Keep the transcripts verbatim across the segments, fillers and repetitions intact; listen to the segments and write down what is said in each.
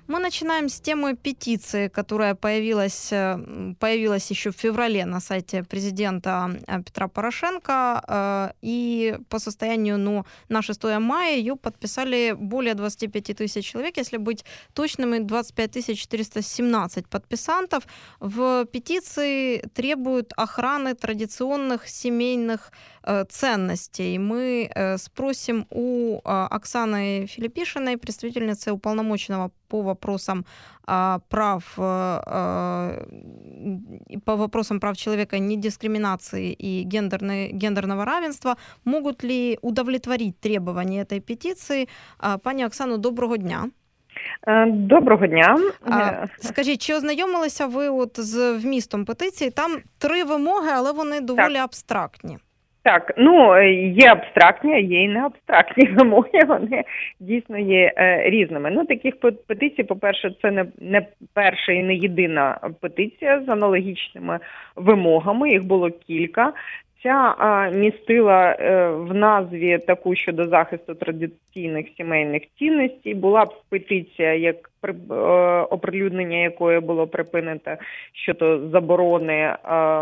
Мы начинаем с темы петиции, которая появилась, э, появилась еще в феврале на сайте президента э, Петра Порошенко. э, И по состоянию ну, на шестое мая ее подписали более двадцать пять тысяч человек. Если быть точными, двадцать пять тысяч четыреста семнадцать подписантов. В петиции требуют охраны традиционных семейных э, ценностей. Мы э, спросим у э, Оксаны Филиппишиной, представительницы уполномоченного по вопросам а, прав а, по вопросам прав человека, недискриминации и гендерной, гендерного равенства, могут ли удовлетворить требования этой петиции. А, пані Оксано, доброго дня. Доброго дня. А, скажіть, чи ознайомилися ви от з вмістом петиції? Там три вимоги, але вони доволі Так. абстрактні. Так, ну, є абстрактні, а є і не абстрактні вимоги, вони дійсно є е, різними. Ну, таких петицій, по-перше, це не, не перша і не єдина петиція з аналогічними вимогами, їх було кілька. Ця а, містила е, в назві таку щодо захисту традиційних сімейних цінностей. Була петиція, як при, е, оприлюднення якої було припинено щодо заборони е,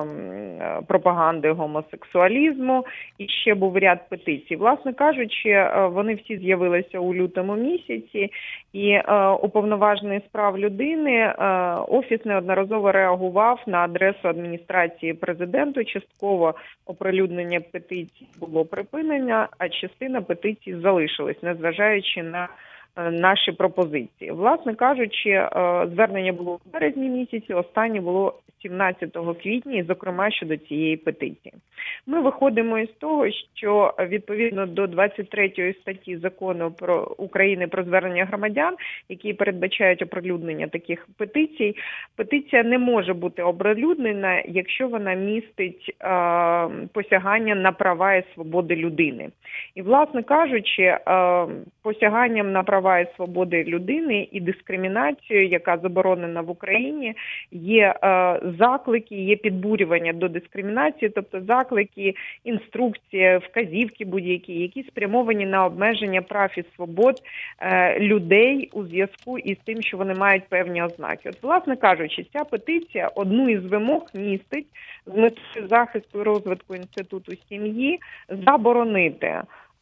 пропаганди гомосексуалізму. І ще був ряд петицій. Власне кажучи, е, вони всі з'явилися у лютому місяці. І е, уповноважений з прав людини е, Офіс неодноразово реагував на адресу адміністрації президенту. Частково оприлюднення петицій було припинення, а частина петицій залишилась, незважаючи на наші пропозиції. Власне кажучи, звернення було в березні місяці, останнє було сімнадцятого квітня, і, зокрема, щодо цієї петиції. Ми виходимо із того, що відповідно до двадцять третьої статті Закону про України про звернення громадян, які передбачають оприлюднення таких петицій, петиція не може бути оприлюднена, якщо вона містить е, посягання на права і свободи людини. І, власне кажучи, е, посяганням на права і свободи людини і дискримінацію, яка заборонена в Україні, є е, заклики, є підбурювання до дискримінації, тобто заклики, інструкції, вказівки будь-які, які спрямовані на обмеження прав і свобод е, людей у зв'язку із тим, що вони мають певні ознаки. От, власне кажучи, ця петиція одну із вимог містить з метою захисту і розвитку інституту сім'ї заборонити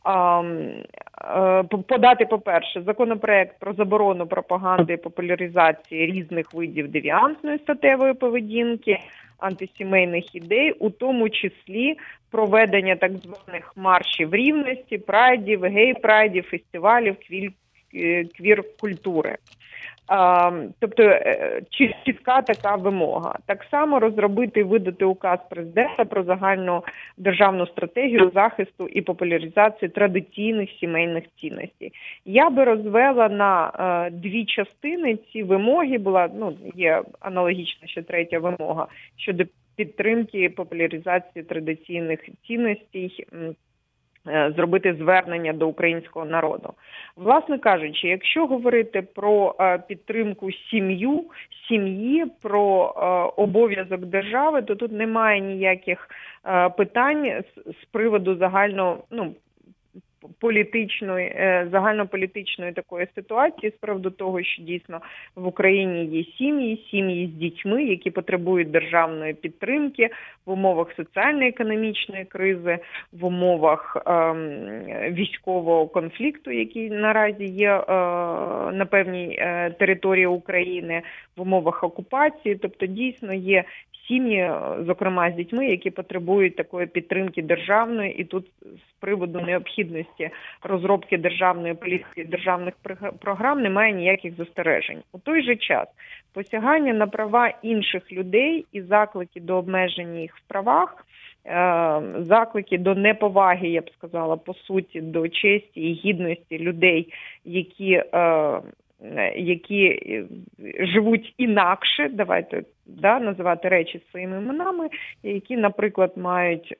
подати, по-перше, законопроект про заборону пропаганди і популяризації різних видів девіантної статевої поведінки, антисімейних ідей, у тому числі проведення так званих маршів рівності, прайдів, гей-прайдів, фестивалів, квір-культури. Тобто чітка така вимога. Так само розробити і видати указ президента про загальну державну стратегію захисту і популяризації традиційних сімейних цінностей. Я би розвела на е, дві частини ці вимоги. Була, ну, є аналогічна ще третя вимога щодо підтримки і популяризації традиційних цінностей, зробити звернення до українського народу. Власне кажучи, якщо говорити про е, підтримку сім'ю, сім'ї, про е, обов'язок держави, то тут немає ніяких е, питань з, з приводу загально, ну, політичної, загальнополітичної такої ситуації з приводу того, що дійсно в Україні є сім'ї, сім'ї з дітьми, які потребують державної підтримки в умовах соціально-економічної кризи, в умовах ем, військового конфлікту, який наразі є е, на певній е, території України, в умовах окупації. Тобто дійсно є сім'ї, зокрема з дітьми, які потребують такої підтримки державної, і тут з приводу необхідності розробки державної політики, державних програм немає ніяких застережень. У той же час посягання на права інших людей і заклики до обмеження їх в правах, заклики до неповаги, я б сказала, по суті, до честі і гідності людей, які які живуть інакше, давайте да, називати речі своїми іменами, які, наприклад, мають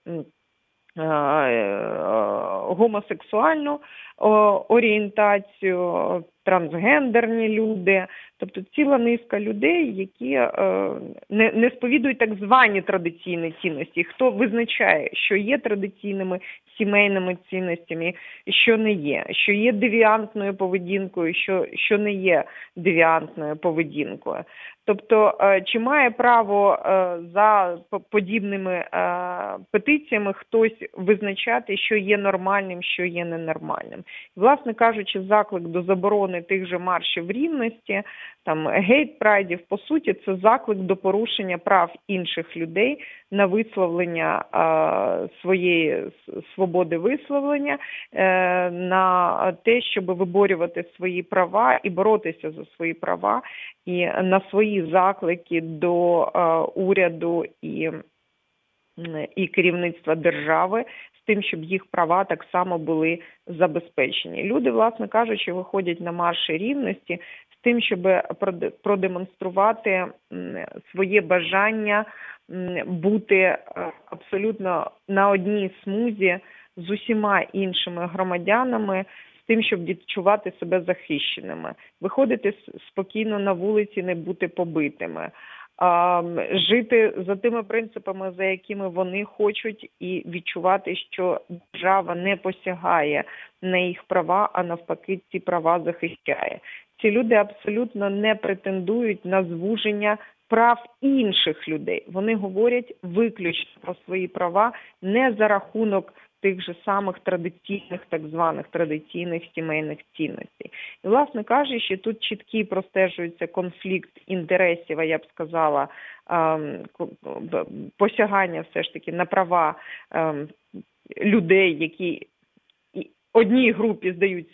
гомосексуальну орієнтацію, трансгендерні люди, тобто ціла низка людей, які е, не, не сповідують так звані традиційні цінності. Хто визначає, що є традиційними сімейними цінностями і що не є, що є девіантною поведінкою, що, що не є девіантною поведінкою. Тобто, чи має право за подібними петиціями хтось визначати, що є нормальним, що є ненормальним? Власне кажучи, заклик до заборони тих же маршів рівності, там гейт-прайдів, по суті, це заклик до порушення прав інших людей на висловлення своєї свободи висловлення, на те, щоб виборювати свої права і боротися за свої права, і на свої заклики до е, уряду і, і керівництва держави з тим, щоб їх права так само були забезпечені. Люди, власне кажучи, виходять на марші рівності з тим, щоб продемонструвати своє бажання бути абсолютно на одній смузі з усіма іншими громадянами, з тим, щоб відчувати себе захищеними, виходити спокійно на вулиці, не бути побитими, жити за тими принципами, за якими вони хочуть, і відчувати, що держава не посягає на їх права, а навпаки ці права захищає. Ці люди абсолютно не претендують на звуження прав інших людей. Вони говорять виключно про свої права не за рахунок тих же самих традиційних, так званих традиційних сімейних цінностей. І, власне кажучи, тут чіткий простежується конфлікт інтересів, а я б сказала, посягання все ж таки на права людей, які одній групі здаються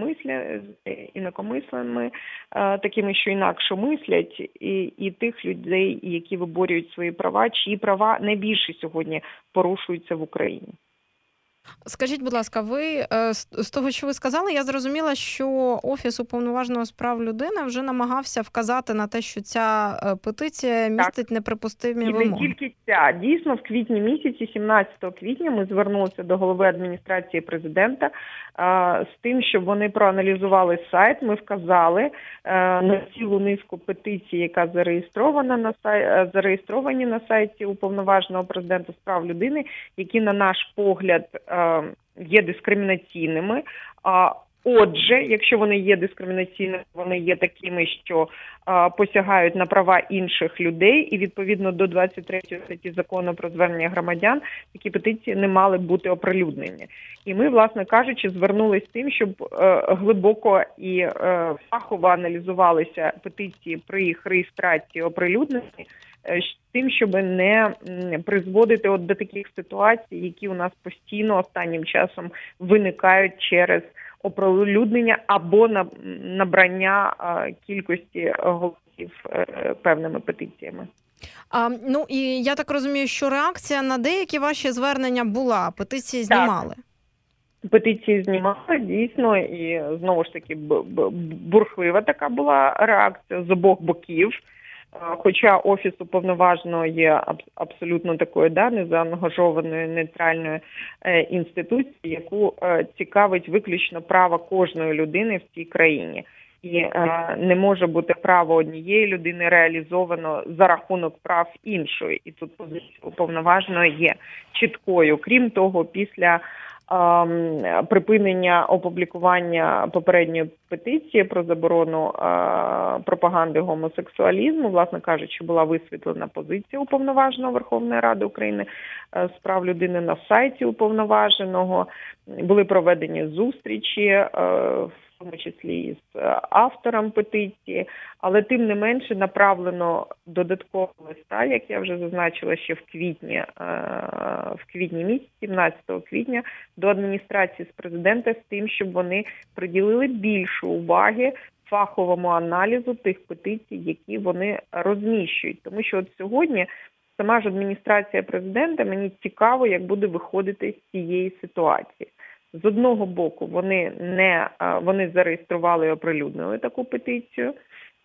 інакомисленими, такими, що інакше мислять, і, і тих людей, які виборюють свої права, чиї права найбільше сьогодні порушуються в Україні. Скажіть, будь ласка, ви з того, що ви сказали, я зрозуміла, що Офіс Уповноваженого з прав людини вже намагався вказати на те, що ця петиція містить так. неприпустимі і вимоги. І не тільки ця. Дійсно, в квітні місяці, сімнадцятого квітня, ми звернулися до голови адміністрації президента а, з тим, щоб вони проаналізували сайт. Ми вказали а, на цілу низку петицій, яка зареєстрована на сайті, зареєстровані на сайті Уповноваженого президента з прав людини, які, на наш погляд, є дискримінаційними. Отже, якщо вони є дискримінаційними, вони є такими, що посягають на права інших людей, і відповідно до двадцять третьої статті закону про звернення громадян такі петиції не мали бути оприлюднені. І ми, власне кажучи, звернулися з тим, щоб глибоко і фахово аналізувалися петиції при їх реєстрації оприлюдненні, з тим, щоб не призводити от до таких ситуацій, які у нас постійно останнім часом виникають через оприлюднення або набрання кількості голосів певними петиціями. А, ну і я так розумію, що реакція на деякі ваші звернення була, петиції знімали. Так. Петиції знімали, дійсно, і знову ж таки бурхлива така була реакція з обох боків. Хоча Офіс Уповноваженого є абсолютно такою, да, незаангажованою, нейтральною е, інституцією, яку е, цікавить виключно право кожної людини в цій країні. І е, не може бути право однієї людини реалізовано за рахунок прав іншої. І тут позиція Уповноваженого є чіткою. Крім того, після припинення опублікування попередньої петиції про заборону пропаганди гомосексуалізму, власне кажучи, була висвітлена позиція Уповноваженого Верховної Ради України з прав людини на сайті Уповноваженого, були проведені зустрічі, в тому числі з автором петиції, але тим не менше направлено додатково листа, як я вже зазначила ще в квітні, в квітні місяці, сімнадцятого квітня, до адміністрації з президента з тим, щоб вони приділили більше уваги фаховому аналізу тих петицій, які вони розміщують. Тому що от сьогодні сама ж адміністрація президента, мені цікаво, як буде виходити з цієї ситуації. З одного боку, вони не вони зареєстрували і оприлюднили таку петицію.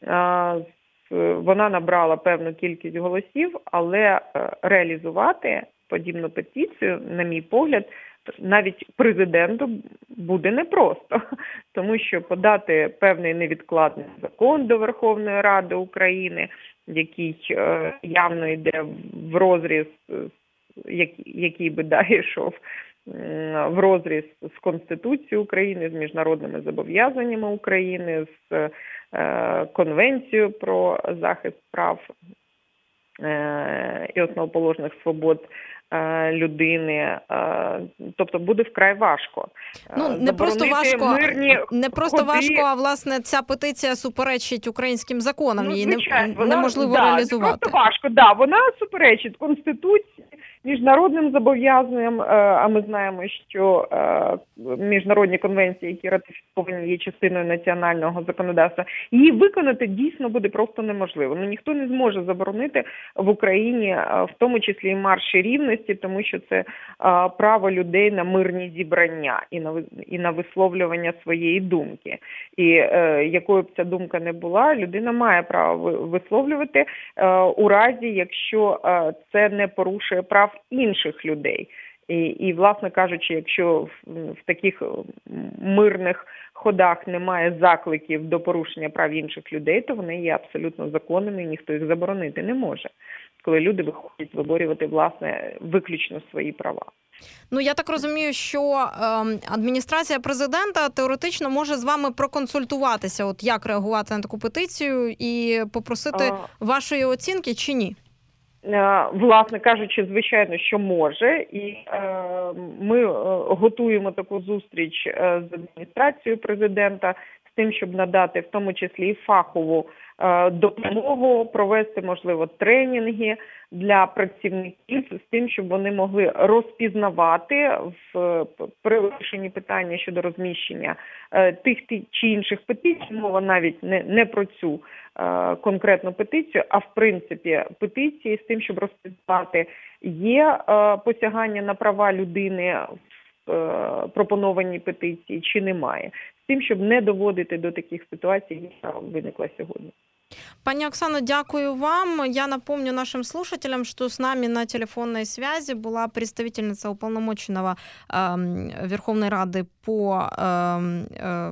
Вона набрала певну кількість голосів, але реалізувати подібну петицію, на мій погляд, навіть президенту буде непросто, тому що подати певний невідкладний закон до Верховної Ради України, який е, явно йде в розріз, який, який би далі йшов в розріз з Конституцією України, з міжнародними зобов'язаннями України, з е, Конвенцією про захист прав е, і основоположних свобод е, людини. Е, тобто буде вкрай важко. Ну, не просто важко, мирні не просто ходи. важко, а власне ця петиція суперечить українським законам, Ну, її звичайно, не, вона, неможливо да, реалізувати. Не просто важко, да, вона суперечить Конституції, міжнародним зобов'язанням, а ми знаємо, що міжнародні конвенції, які ратифіковані, є частиною національного законодавства, її виконати дійсно буде просто неможливо. Ну, ніхто не зможе заборонити в Україні, в тому числі і марші рівності, тому що це право людей на мирні зібрання і на, і на висловлювання своєї думки. І е, якою б ця думка не була, людина має право висловлювати е, у разі, якщо е, це не порушує прав інших людей. І, і власне кажучи, якщо в, в таких мирних ходах немає закликів до порушення прав інших людей, то вони є абсолютно законними, і ніхто їх заборонити не може, коли люди виходять виборювати, власне, виключно свої права. Ну, я так розумію, що е, адміністрація президента теоретично може з вами проконсультуватися, от як реагувати на таку петицію і попросити а... вашої оцінки чи ні? Власне кажучи, звичайно, що може, і е, ми готуємо таку зустріч з адміністрацією президента з тим, щоб надати в тому числі і фахову е, допомогу, провести, можливо, тренінги для працівників з тим, щоб вони могли розпізнавати в при вирішенні питання щодо розміщення е, тих чи інших петицій, мова навіть не, не про цю е, конкретну петицію, а в принципі петиції з тим, щоб розпізнавати, є е, посягання на права людини в е, пропонованій петиції чи немає, з тим, щоб не доводити до таких ситуацій, яка виникла сьогодні. Пані Оксано, дякую вам. Я напомню нашим слушателям, что с нами на телефонной связи была представительница уполномоченного э, Верховной Рады по, э, э,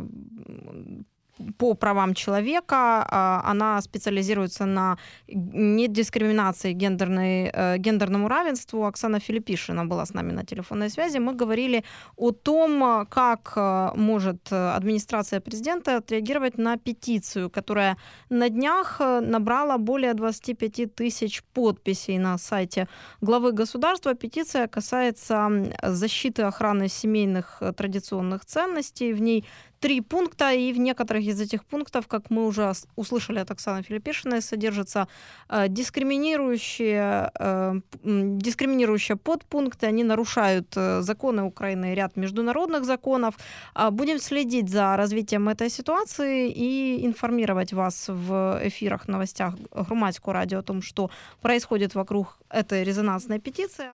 по правам человека. Она специализируется на недискриминации, гендерной, э, гендерному равенству. Оксана Филиппишина была с нами на телефонной связи. Мы говорили о том, как может администрация президента отреагировать на петицию, которая на днях набрала более двадцать пять тысяч подписей на сайте главы государства. Петиция касается защиты охраны семейных традиционных ценностей. В ней три пункта, и в некоторых из этих пунктов, как мы уже услышали от Оксаны Филиппишиной, содержатся э, дискриминирующие, э, дискриминирующие подпункты. Они нарушают э, законы Украины и ряд международных законов. Э, будем следить за развитием этой ситуации и информировать вас в эфирах, новостях Громадського радио о том, что происходит вокруг этой резонансной петиции.